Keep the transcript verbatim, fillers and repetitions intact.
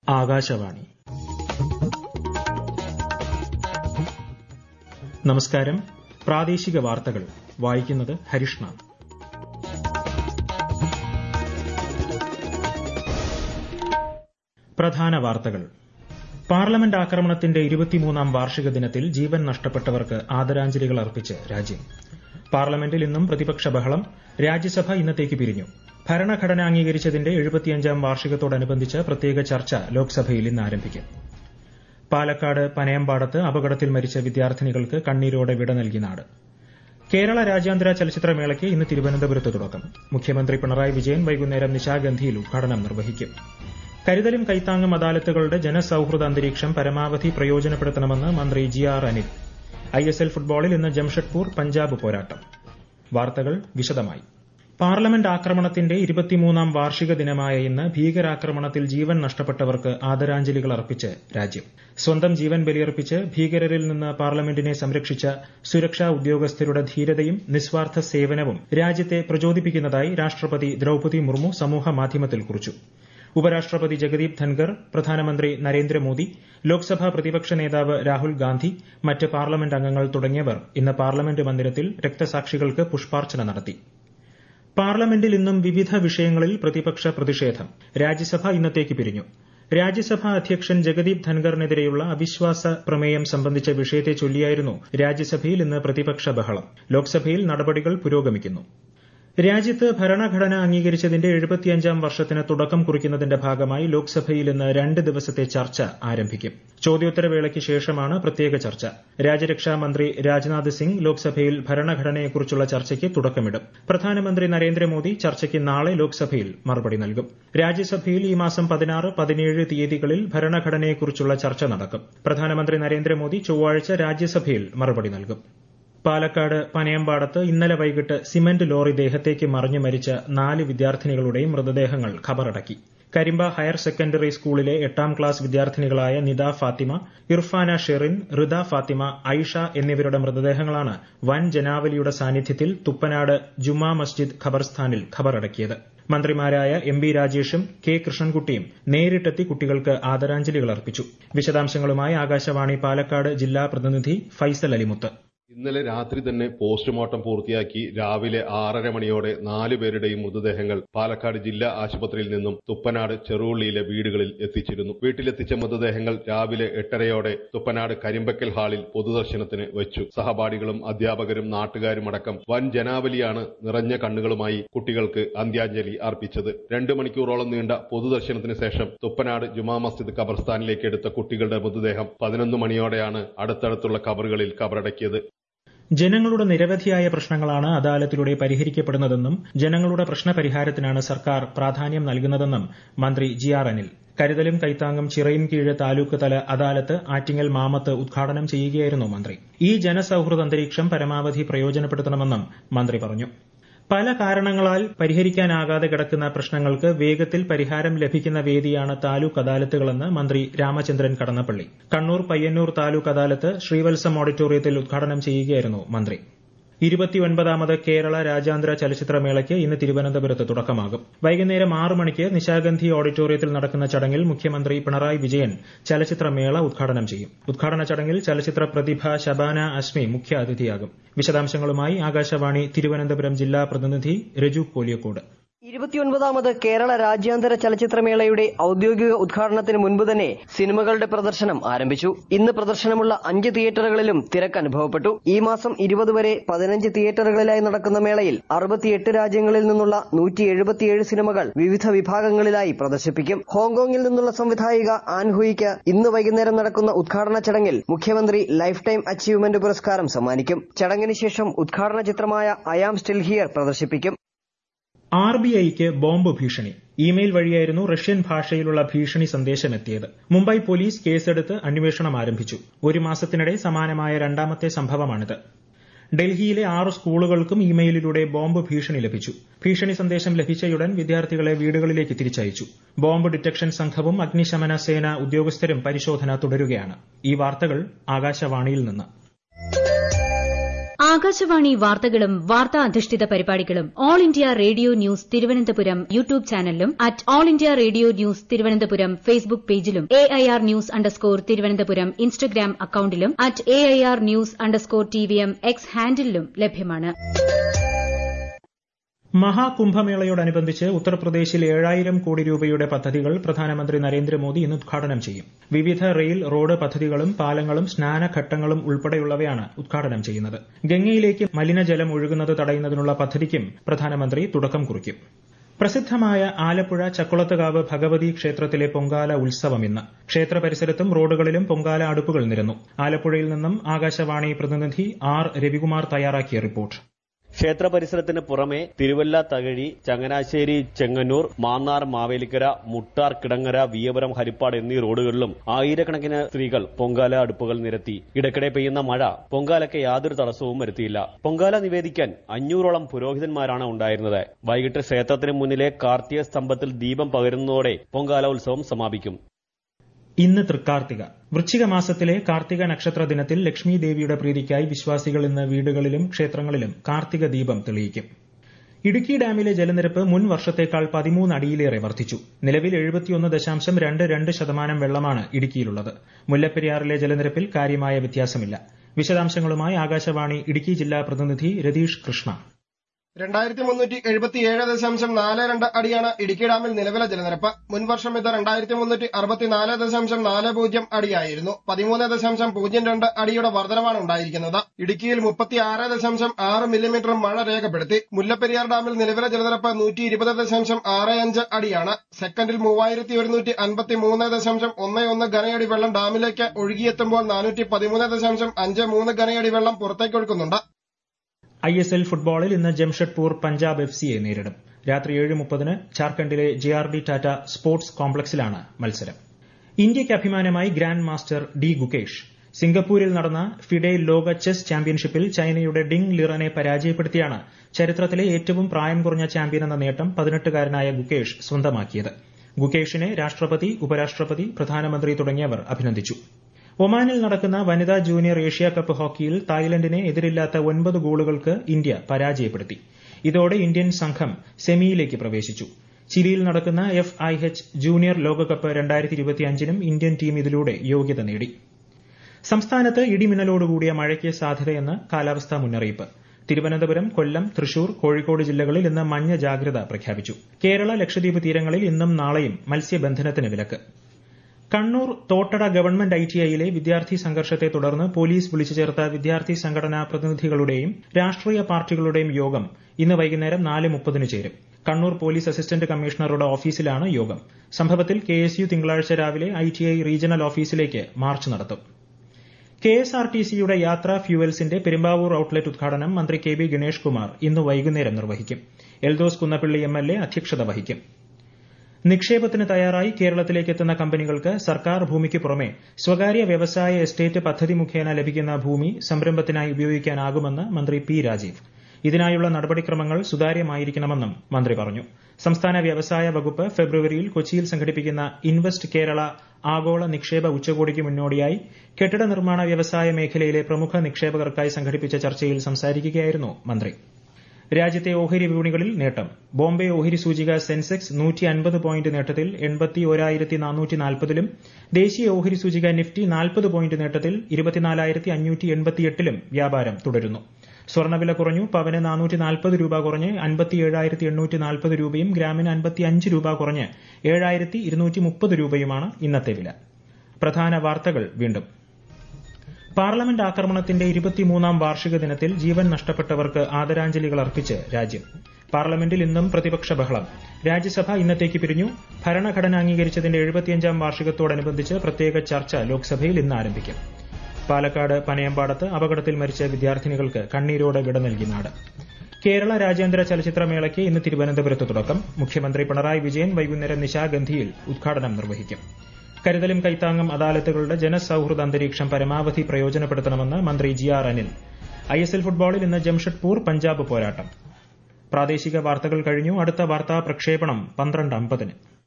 ആകാശവാണി. നമസ്കാരം. പ്രാദേശിക വാർത്തകൾ വായിക്കുന്നത് ഹരിഷ്ണ. പ്രധാന വാർത്തകൾ. പാർലമെന്റ് ആക്രമണത്തിന്റെ ഇരുപത്തിമൂന്നാം വാർഷിക ദിനത്തിൽ ജീവൻ നഷ്ടപ്പെട്ടവർക്ക് ആദരാഞ്ജലികൾ അർപ്പിച്ച് രാജ്യം. പാർലമെന്റിൽ ഇന്നും പ്രതിപക്ഷ ബഹളം. രാജ്യസഭ ഇന്നത്തേക്ക് പിരിഞ്ഞു. ഭരണഘടന അംഗീകരിച്ചതിന്റെ എഴുപത്തിയഞ്ചാം വാർഷികത്തോടനുബന്ധിച്ച് പ്രത്യേക ചർച്ച ലോക്സഭയിൽ ഇന്ന് ആരംഭിക്കും. പാലക്കാട് പനയമ്പാടത്ത് അപകടത്തിൽ മരിച്ച വിദ്യാർത്ഥിനികൾക്ക് കണ്ണീരോടെ വിട നൽകി നാട്. കേരള രാജ്യാന്തര ചലച്ചിത്രമേളയ്ക്ക് ഇന്ന് തിരുവനന്തപുരത്ത് തുടക്കം. മുഖ്യമന്ത്രി പിണറായി വിജയൻ വൈകുന്നേരം നിശാഗന്ധിയിൽ ഉദ്ഘാടനം നിർവഹിക്കും. കരുതലും കൈത്താങ്ങും അദാലത്തുകളുടെ ജനസൌഹൃദ അന്തരീക്ഷം പരമാവധി പ്രയോജനപ്പെടുത്തണമെന്ന് മന്ത്രി G R Anil. I S L ഫുട്ബോളിൽ ഇന്ന് ജംഷഡ്പൂർ പഞ്ചാബ് പോരാട്ടം. വാർത്തകൾ വിശദമായി. പാർലമെന്റ് ആക്രമണത്തിന്റെ ഇരുപത്തിമൂന്നാം വാർഷിക ദിനമായ ഇന്ന് ഭീകരാക്രമണത്തിൽ ജീവൻ നഷ്ടപ്പെട്ടവർക്ക് ആദരാഞ്ജലികൾ അർപ്പിച്ച് രാജ്യം. സ്വന്തം ജീവൻ ബലിയർപ്പിച്ച് ഭീകരരിൽ നിന്ന് പാർലമെന്റിനെ സംരക്ഷിച്ച സുരക്ഷാ ഉദ്യോഗസ്ഥരുടെ ധീരതയും നിസ്വാർത്ഥ സേവനവും രാജ്യത്തെ പ്രചോദിപ്പിക്കുന്നതായി രാഷ്ട്രപതി ദ്രൌപദി മുർമു സമൂഹമാധ്യമത്തിൽ കുറിച്ചു. ഉപരാഷ്ട്രപതി ജഗദീപ് ധൻകർ, പ്രധാനമന്ത്രി നരേന്ദ്രമോദി, ലോക്സഭാ പ്രതിപക്ഷ നേതാവ് രാഹുൽ ഗാന്ധി, മറ്റ് പാർലമെന്റ് അംഗങ്ങൾ തുടങ്ങിയവർ ഇന്ന് പാർലമെന്റ് മന്ദിരത്തിൽ രക്തസാക്ഷികൾക്ക് പുഷ്പാർച്ചന നടത്തി. പാർലമെന്റിൽ ഇന്നും വിവിധ വിഷയങ്ങളിൽ പ്രതിപക്ഷ പ്രതിഷേധം. രാജ്യസഭ ഇന്നത്തേക്ക് പിരിഞ്ഞു. രാജ്യസഭാ അധ്യക്ഷൻ ജഗദീപ് ധൻകറിനെതിരെയുള്ള അവിശ്വാസ പ്രമേയം സംബന്ധിച്ച വിഷയത്തെ ചൊല്ലിയായിരുന്നു രാജ്യസഭയിൽ ഇന്ന് പ്രതിപക്ഷ ബഹളം. ലോക്സഭയിൽ നടപടികൾ പുരോഗമിക്കുന്നു. രാജ്യത്ത് ഭരണഘടന അംഗീകരിച്ചതിന്റെ എഴുപത്തിയഞ്ചാം വർഷത്തിന് തുടക്കം കുറിക്കുന്നതിന്റെ ഭാഗമായി ലോക്സഭയിൽ ഇന്ന് രണ്ട് ദിവസത്തെ ചർച്ച ആരംഭിക്കും. ചോദ്യോത്തരവേളയ്ക്ക് ശേഷമാണ് പ്രത്യേക ചർച്ച. രാജ്യരക്ഷാ മന്ത്രി രാജ്നാഥ് സിംഗ് ലോക്സഭയിൽ ഭരണഘടനയെക്കുറിച്ചുള്ള ചർച്ചയ്ക്ക് തുടക്കമിടും. പ്രധാനമന്ത്രി നരേന്ദ്രമോദി ചർച്ചയ്ക്ക് നാളെ ലോക്സഭയിൽ മറുപടി നൽകും. രാജ്യസഭയിൽ ഈ മാസം പതിനാറ് പതിനേഴ് തീയതികളിൽ ഭരണഘടനയെക്കുറിച്ചുള്ള ചർച്ച നടക്കും. പ്രധാനമന്ത്രി നരേന്ദ്രമോദി ചൊവ്വാഴ്ച രാജ്യസഭയിൽ മറുപടി നൽകും. പാലക്കാട് പനയമ്പാടത്ത് ഇന്നലെ വൈകിട്ട് സിമന്റ് ലോറി ദേഹത്തേക്ക് മറിഞ്ഞു മരിച്ച നാല് വിദ്യാർത്ഥിനികളുടെ മൃതദേഹങ്ങൾ ഖബറടക്കി. കരിമ്പ ഹയർ സെക്കൻഡറി സ്കൂളിലെ എട്ടാം ക്ലാസ് വിദ്യാർത്ഥിനികളായ നിദ ഫാത്തിമ, ഇർഫാന ഷെറിൻ, റിദ ഫാത്തിമ, ഐഷ എന്നിവരുടെ മൃതദേഹങ്ങളാണ് വൻ ജനാവലിയുടെ സാന്നിധ്യത്തിൽ തുപ്പനാട് ജുമാ മസ്ജിദ് ഖബർസ്ഥാനിൽ ഖബറടക്കിയത്. മന്ത്രിമാരായ എം ബി രാജേഷും കെ കൃഷ്ണൻകുട്ടിയും നേരിട്ടെത്തി കുട്ടികൾക്ക് ആദരാഞ്ജലികൾ അർപ്പിച്ചു. വിശദാംശങ്ങളുമായി ആകാശവാണി പാലക്കാട് ജില്ലാ പ്രതിനിധി ഫൈസൽ അലിമുത്ത്. ഇന്നലെ രാത്രി തന്നെ പോസ്റ്റ്മോർട്ടം പൂർത്തിയാക്കി രാവിലെ ആറര മണിയോടെ നാലുപേരുടെയും മൃതദേഹങ്ങൾ പാലക്കാട് ജില്ലാ ആശുപത്രിയിൽ നിന്നും തുപ്പനാട് ചെറുവള്ളിയിലെ വീടുകളിൽ എത്തിച്ചിരുന്നു. വീട്ടിലെത്തിച്ച മൃതദേഹങ്ങൾ രാവിലെ എട്ടരയോടെ തുപ്പനാട് കരിമ്പക്കൽ ഹാളിൽ പൊതുദർശനത്തിന് വെച്ചു. സഹപാഠികളും അധ്യാപകരും നാട്ടുകാരും അടക്കം വൻ ജനാവലിയാണ് നിറഞ്ഞ കണ്ണുകളുമായി കുട്ടികൾക്ക് അന്ത്യാഞ്ജലി അർപ്പിച്ചത്. രണ്ടു മണിക്കൂറോളം നീണ്ട പൊതുദർശനത്തിന് ശേഷം തുപ്പനാട് ജുമാ മസ്ജിദ് ഖബർസ്ഥാനിലേക്ക് എടുത്ത കുട്ടികളുടെ മൃതദേഹം പതിനൊന്ന് മണിയോടെയാണ് അടുത്തടുത്തുള്ള ഖബറുകളിൽ ഖബറടക്കിയത്. ജനങ്ങളുടെ നിരവധിയായ പ്രശ്നങ്ങളാണ് അദാലത്തിലൂടെ പരിഹരിക്കപ്പെടുന്നതെന്നും ജനങ്ങളുടെ പ്രശ്നപരിഹാരത്തിനാണ് സർക്കാർ പ്രാധാന്യം നൽകുന്നതെന്നും മന്ത്രി ജി ആർ അനിൽ. കരുതലും കൈത്താങ്ങും ചിറയിൻകീഴ് താലൂക്ക് തല അദാലത്ത് ആറ്റിങ്ങൽ മാമത്ത് ഉദ്ഘാടനം ചെയ്യുകയായിരുന്നു മന്ത്രി. ഈ ജനസൌഹൃദ അന്തരീക്ഷം പരമാവധി പ്രയോജനപ്പെടുത്തണമെന്നും മന്ത്രി പറഞ്ഞു. പല കാരണങ്ങളാൽ പരിഹരിക്കാനാകാതെ കിടക്കുന്ന പ്രശ്നങ്ങൾക്ക് വേഗത്തിൽ പരിഹാരം ലഭിക്കുന്ന വേദിയാണ് താലൂക്ക് അദാലത്തുകളെന്ന് മന്ത്രി രാമചന്ദ്രൻ കടന്നപ്പള്ളി. കണ്ണൂർ പയ്യന്നൂർ താലൂക്ക് അദാലത്ത് ശ്രീവത്സം ഓഡിറ്റോറിയത്തിൽ ഉദ്ഘാടനം ചെയ്യുകയായിരുന്നു മന്ത്രി. ഇരുപത്തിയൊൻപതാമത് കേരള രാജ്യാന്തര ചലച്ചിത്രമേളയ്ക്ക് ഇന്ന് തിരുവനന്തപുരത്ത് തുടക്കമാകും. വൈകുന്നേരം ആറ് മണിക്ക് നിശാഗന്ധി ഓഡിറ്റോറിയത്തിൽ നടക്കുന്ന ചടങ്ങിൽ മുഖ്യമന്ത്രി പിണറായി വിജയൻ ചലച്ചിത്രമേള ഉദ്ഘാടനം ചെയ്യും. ഉദ്ഘാടന ചടങ്ങിൽ ചലച്ചിത്ര പ്രതിഭ ശബാന അസ്മി മുഖ്യ അതിഥിയാകും. വിശദാംശങ്ങളുമായി ആകാശവാണി തിരുവനന്തപുരം ജില്ലാ പ്രതിനിധി രജു പോലിയക്കോട്. ഇരുപത്തിയൊൻപതാമത് കേരള രാജ്യാന്തര ചലച്ചിത്രമേളയുടെ ഔദ്യോഗിക ഉദ്ഘാടനത്തിന് മുൻപ് തന്നെ സിനിമകളുടെ പ്രദർശനം ആരംഭിച്ചു. ഇന്ന് പ്രദർശനമുള്ള അഞ്ച് തിയേറ്ററുകളിലും തിരക്ക് അനുഭവപ്പെട്ടു. ഈ മാസം ഇരുപത് വരെ പതിനഞ്ച് തിയേറ്ററുകളിലായി നടക്കുന്ന മേളയിൽ അറുപത്തിയെട്ട് രാജ്യങ്ങളിൽ നിന്നുള്ള നൂറ്റി എഴുപത്തിയേഴ് സിനിമകൾ വിവിധ വിഭാഗങ്ങളിലായി പ്രദർശിപ്പിക്കും. ഹോങ്കോങ്ങിൽ നിന്നുള്ള സംവിധായിക ആൻ ഹുയിക്ക് ഇന്ന് വൈകുന്നേരം നടക്കുന്ന ഉദ്ഘാടന ചടങ്ങിൽ മുഖ്യമന്ത്രി ലൈഫ് ടൈം അച്ചീവ്മെന്റ് പുരസ്കാരം സമ്മാനിക്കും. ചടങ്ങിന് ശേഷം ഉദ്ഘാടന ചിത്രമായ ഐ ആം സ്റ്റിൽ ഹിയർ പ്രദർശിപ്പിക്കും. ആർ ബി ഐക്ക് ബോംബ് ഭീഷണി. ഇമെയിൽ വഴിയായിരുന്നു റഷ്യൻ ഭാഷയിലുള്ള ഭീഷണി സന്ദേശം എത്തിയത്. മുംബൈ പോലീസ് കേസെടുത്ത് അന്വേഷണം ആരംഭിച്ചു. ഒരു മാസത്തിനിടെ സമാനമായ രണ്ടാമത്തെ സംഭവമാണിത്. ഡൽഹിയിലെ ആറ് സ്കൂളുകൾക്കും ഇമെയിലിലൂടെ ബോംബ് ഭീഷണി ലഭിച്ചു. ഭീഷണി സന്ദേശം ലഭിച്ചയുടൻ വിദ്യാർത്ഥികളെ വീടുകളിലേക്ക് തിരിച്ചയച്ചു. ബോംബ് ഡിറ്റക്ഷൻ സംഘവും അഗ്നിശമന സേന ഉദ്യോഗസ്ഥരും പരിശോധന തുടരുകയാണ്. ഈ വാർത്തകൾ ആകാശവാണിയിൽ നിന്ന്. ആകാശവാണി വാർത്തകളും വാർത്താ അധിഷ്ഠിത പരിപാടികളും All India Radio News Thiruvananthapuram YouTube ചാനലിലും at All India Radio News Thiruvananthapuram Facebook പേജിലും A I R news underscore Thiruvananthapuram Instagram അക്കൌണ്ടിലും at A I R news underscore T V M X ഹാൻഡിലും ലഭ്യമാണ്. മഹാകുംഭമേളയോടനുബന്ധിച്ച് ഉത്തർപ്രദേശിൽ ഏഴായിരം കോടി രൂപയുടെ പദ്ധതികൾ പ്രധാനമന്ത്രി നരേന്ദ്രമോദി ഇന്ന് ഉദ്ഘാടനം ചെയ്യും. വിവിധ റെയിൽ, റോഡ് പദ്ധതികളും പാലങ്ങളും സ്നാനഘട്ടങ്ങളും ഉൾപ്പെടെയുള്ളവയാണ് ഉദ്ഘാടനം ചെയ്യുന്നത്. ഗംഗയിലേക്ക് മലിനജലം ഒഴുകുന്നത് തടയുന്നതിനുള്ള പദ്ധതിക്കും പ്രധാനമന്ത്രി തുടക്കം കുറിക്കും. പ്രസിദ്ധമായ ആലപ്പുഴ ചക്കുളത്തുകാവ് ഭഗവതി ക്ഷേത്രത്തിലെ പൊങ്കാല ഉത്സവം ഇന്ന്. ക്ഷേത്ര പരിസരത്തും റോഡുകളിലും പൊങ്കാല അടുപ്പുകൾ നിരന്നു. ആലപ്പുഴയിൽ നിന്നും ആകാശവാണി പ്രതിനിധി ആർ രവികുമാർ തയ്യാറാക്കിയ റിപ്പോർട്ട്. ക്ഷേത്ര പരിസരത്തിന് പുറമെ തിരുവല്ല, തകഴി, ചങ്ങനാശ്ശേരി, ചെങ്ങന്നൂർ, മാന്നാർ, മാവേലിക്കര, മുട്ടാർ, കിടങ്ങര, വിയപുരം, ഹരിപ്പാട് എന്നീ റോഡുകളിലും ആയിരക്കണക്കിന് സ്ത്രീകൾ പൊങ്കാല അടുപ്പുകൾ നിരത്തി. ഇടയ്ക്കിടെ പെയ്യുന്ന മഴ പൊങ്കാലയ്ക്ക് യാതൊരു തടസ്സവും വരുത്തിയില്ല. പൊങ്കാല നിവേദിക്കാൻ അഞ്ഞൂറോളം പുരോഹിതന്മാരാണ് ഉണ്ടായിരുന്നത്. വൈകിട്ട് ക്ഷേത്രത്തിന് മുന്നിലെ കാർത്തിക സ്തംഭത്തിൽ ദീപം പകരുന്നതോടെ പൊങ്കാല ഉത്സവം സമാപിക്കും. ഇന്ന് തൃക്കാർത്തിക. വൃശ്ചിക മാസത്തിലെ കാർത്തിക നക്ഷത്ര ദിനത്തിൽ ലക്ഷ്മി ദേവിയുടെ പ്രീതിക്കായി വിശ്വാസികൾ ഇന്ന് വീടുകളിലും ക്ഷേത്രങ്ങളിലും കാർത്തിക ദീപം തെളിയിക്കും. ഇടുക്കി ഡാമിലെ ജലനിരപ്പ് മുൻ വർഷത്തേക്കാൾ പതിമൂന്ന് അടിയിലേറെ വർദ്ധിച്ചു. നിലവിൽ എഴുപത്തിയൊന്ന് ദശാംശം രണ്ട് രണ്ട് ശതമാനം വെള്ളമാണ് ഇടുക്കിയിലുള്ളത്. മുല്ലപ്പെരിയാറിലെ ജലനിരപ്പിൽ കാര്യമായ വ്യത്യാസമില്ല. വിശദാംശങ്ങളുമായി ആകാശവാണി ഇടുക്കി ജില്ലാ പ്രതിനിധി രതീഷ് കൃഷ്ണ. രണ്ടായിരത്തി മുന്നൂറ്റി എഴുപത്തിയേഴ് ദശാംശം നാല് രണ്ട് അടിയാണ് ഇടുക്കി ഡാമിൽ നിലവിലെ ജലനിരപ്പ്. മുൻവർഷം ഇത് രണ്ടായിരത്തി മുന്നൂറ്റി അറുപത്തിനാല് ദശാംശം നാല് പൂജ്യം അടിയായിരുന്നു. പതിമൂന്ന് ദശാംശം പൂജ്യം രണ്ട് അടിയുടെ വർധനമാണ് ഉണ്ടായിരിക്കുന്നത്. ഇടുക്കിയിൽ മുപ്പത്തിയാറ് ദശാംശം ആറ് മില്ലിമീറ്റർ മഴ രേഖപ്പെടുത്തി. മുല്ലപ്പെരിയാർ ഡാമിൽ നിലവിലെ ജലനിരപ്പ് നൂറ്റി ഇരുപത് ദശാംശം ആറ് അഞ്ച് അടിയാണ്. സെക്കൻഡിൽ മൂവായിരത്തി ഒരുന്നൂറ്റി അൻപത്തി മൂന്ന് ദശാംശം ഒന്ന് ഒന്ന് ഘനയടി വെള്ളം ഡാമിലേക്ക് ഒഴുകിയെത്തുമ്പോൾ നാനൂറ്റി പതിമൂന്ന് ദശാംശം അഞ്ച് മൂന്ന് ഘനയടി വെള്ളം പുറത്തേക്കൊഴുക്കുന്നുണ്ട്. ഐ എസ് എൽ ഫുട്ബോളിൽ ഇന്ന് ജംഷഡ്പൂർ പഞ്ചാബ് എഫ് സിയെ നേരിടും. രാത്രി ഏഴ് മുപ്പതിന് ജാർഖണ്ഡിലെ J R D Tata sports കോംപ്ലക്സിലാണ് മത്സരം. ഇന്ത്യയ്ക്ക് അഭിമാനമായി ഗ്രാൻഡ് മാസ്റ്റർ ഡി ഗുകേഷ്. സിംഗപ്പൂരിൽ നടന്ന ഫിഡെ ലോക ചെസ് ചാമ്പ്യൻഷിപ്പിൽ ചൈനയുടെ ഡിങ് ലിറനെ പരാജയപ്പെടുത്തിയാണ് ചരിത്രത്തിലെ ഏറ്റവും പ്രായം കുറഞ്ഞ ചാമ്പ്യൻ എന്ന നേട്ടം പതിനെട്ടുകാരനായ ഗുകേഷ് സ്വന്തമാക്കിയത്. ഗുകേഷിനെ രാഷ്ട്രപതി, ഉപരാഷ്ട്രപതി, പ്രധാനമന്ത്രി തുടങ്ങിയവർ അഭിനന്ദിച്ചു. ഒമാനിൽ നടക്കുന്ന വനിതാ ജൂനിയർ ഏഷ്യാ കപ്പ് ഹോക്കിയിൽ തായ്ലൻഡിനെ എതിരില്ലാത്ത ഒൻപത് ഗോളുകൾക്ക് ഇന്ത്യ പരാജയപ്പെടുത്തി. ഇതോടെ ഇന്ത്യൻ സംഘം സെമിയിലേക്ക് പ്രവേശിച്ചു. ചിലിയിൽ നടക്കുന്ന എഫ് ഐ എച്ച് ജൂനിയർ ലോകകപ്പ് രണ്ടായിരത്തി ഇരുപത്തിയഞ്ചിനും ഇന്ത്യൻ ടീം ഇതിലൂടെ യോഗ്യത നേടി. സംസ്ഥാനത്ത് ഇടിമിന്നലോടുകൂടിയ മഴയ്ക്ക് സാധ്യതയെന്ന് കാലാവസ്ഥാ മുന്നറിയിപ്പ്. തിരുവനന്തപുരം, കൊല്ലം, തൃശൂർ, കോഴിക്കോട് ജില്ലകളിൽ ഇന്ന് മഞ്ഞ ജാഗ്രത പ്രഖ്യാപിച്ചു. കേരള, ലക്ഷദ്വീപ് തീരങ്ങളിൽ ഇന്നും നാളെയും മത്സ്യബന്ധനത്തിന് വിലക്ക്. Kannur Thottada government I T ഐയിലെ വിദ്യാർത്ഥി സംഘർഷത്തെ തുടർന്ന് പോലീസ് വിളിച്ചു ചേർത്ത വിദ്യാർത്ഥി സംഘടനാ പ്രതിനിധികളുടെയും രാഷ്ട്രീയ പാർട്ടികളുടെയും യോഗം ഇന്ന് വൈകുന്നേരം നാല് മുപ്പതിന് ചേരും. കണ്ണൂർ പോലീസ് അസിസ്റ്റന്റ് കമ്മീഷണറുടെ ഓഫീസിലാണ് യോഗം. സംഭവത്തിൽ കെ എസ് യു തിങ്കളാഴ്ച രാവിലെ ഐ ടി ഐ റീജിയണൽ ഓഫീസിലേക്ക് മാർച്ച് നടത്തും. കെ എസ് ആർ ടി സിയുടെ യാത്രാ ഫ്യൂവൽസിന്റെ പെരുമ്പാവൂർ ഔട്ട്ലെറ്റ് ഉദ്ഘാടനം മന്ത്രി കെ ബി ഗണേഷ് കുമാർ ഇന്ന് വൈകുന്നേരം നിർവഹിക്കും. Eldhose Kunnappilly M L A അധ്യക്ഷത വഹിക്കും. നിക്ഷേപത്തിന് തയ്യാറായി കേരളത്തിലേക്ക് എത്തുന്ന കമ്പനികൾക്ക് സർക്കാർ ഭൂമിക്ക് പുറമെ സ്വകാര്യ വ്യവസായ എസ്റ്റേറ്റ് പദ്ധതി മുഖേന ലഭിക്കുന്ന ഭൂമി സംരംഭത്തിനായി ഉപയോഗിക്കാനാകുമെന്ന് മന്ത്രി പി രാജീവ്. ഇതിനായുള്ള നടപടിക്രമങ്ങൾ സുതാര്യമായിരിക്കണമെന്നും മന്ത്രി പറഞ്ഞു. സംസ്ഥാന വ്യവസായ വകുപ്പ് ഫെബ്രുവരിയിൽ കൊച്ചിയിൽ സംഘടിപ്പിക്കുന്ന ഇൻവെസ്റ്റ് കേരള ആഗോള നിക്ഷേപ ഉച്ചകോടിക്ക് മുന്നോടിയായി കെട്ടിട നിർമ്മാണ വ്യവസായ മേഖലയിലെ പ്രമുഖ നിക്ഷേപകർക്കായി സംഘടിപ്പിച്ച ചർച്ചയിൽ സംസാരിക്കുകയായിരുന്നു മന്ത്രി. രാജ്യത്തെ ഓഹരി വിപണികളിൽ നേട്ടം. ബോംബെ ഓഹരി സൂചിക സെൻസെക്സ് നൂറ്റി അൻപത് പോയിന്റ് നേട്ടത്തിൽ എൺപത്തി ഒരായിരത്തി നാനൂറ്റി നാൽപ്പതിലും ദേശീയ ഓഹരി സൂചിക നിഫ്റ്റി നാൽപ്പത് പോയിന്റ് നേട്ടത്തിൽ ഇരുപത്തിനാലായിരത്തി അഞ്ഞൂറ്റി എൺപത്തിയെട്ടിലും വ്യാപാരം തുടരുന്നു. സ്വർണ്ണവില കുറഞ്ഞു. പവന് നാനൂറ്റി നാൽപ്പത് രൂപ കുറഞ്ഞ് അൻപത്തിയേഴായിരത്തി എണ്ണൂറ്റി നാൽപ്പത് രൂപയും ഗ്രാമിന് അൻപത്തിയഞ്ച് രൂപ കുറഞ്ഞ് ഏഴായിരത്തി ഇരുന്നൂറ്റി മുപ്പത് രൂപയുമാണ് ഇന്നത്തെ വില. പ്രധാന വാർത്തകൾ വീണ്ടും. പാർലമെന്റ് ആക്രമണത്തിന്റെ ഇരുപത്തിമൂന്നാം വാർഷിക ദിനത്തിൽ ജീവൻ നഷ്ടപ്പെട്ടവർക്ക് ആദരാഞ്ജലികൾ അർപ്പിച്ച് രാജ്യം. പാർലമെന്റിൽ ഇന്നും പ്രതിപക്ഷ ബഹളം. രാജ്യസഭ ഇന്നത്തേക്ക് പിരിഞ്ഞു. ഭരണഘടന അംഗീകരിച്ചതിന്റെ എഴുപത്തിയഞ്ചാം വാർഷികത്തോടനുബന്ധിച്ച് പ്രത്യേക ചർച്ച ലോക്സഭയിൽ ഇന്ന് ആരംഭിക്കും. പാലക്കാട് പനയമ്പാടത്ത് അപകടത്തിൽ മരിച്ച വിദ്യാർത്ഥിനികൾക്ക് കണ്ണീരോടെ വിട നൽകി നാട്. കേരള രാജ്യാന്തര ചലച്ചിത്രമേളയ്ക്ക് ഇന്ന് തിരുവനന്തപുരത്ത് തുടക്കം. മുഖ്യമന്ത്രി പിണറായി വിജയൻ വൈകുന്നേരം നിശാഗന്ധിയിൽ ഉദ്ഘാടനം നിർവഹിക്കും. കരുതലും കൈത്താങ്ങും അദാലത്തുകളുടെ ജനസൌഹൃദ അന്തരീക്ഷം പരമാവധി പ്രയോജനപ്പെടുത്തണമെന്ന് മന്ത്രി G R Anil. I S L ഫുട്ബോളിൽ ഇന്ന് ജംഷഡ്പൂർ പഞ്ചാബ് പോരാട്ടം. പ്രാദേശിക വാർത്തകൾ കഴിഞ്ഞു. അടുത്ത വാർത്താ പ്രക്ഷേപണം പന്ത്രണ്ട് അമ്പതിന്.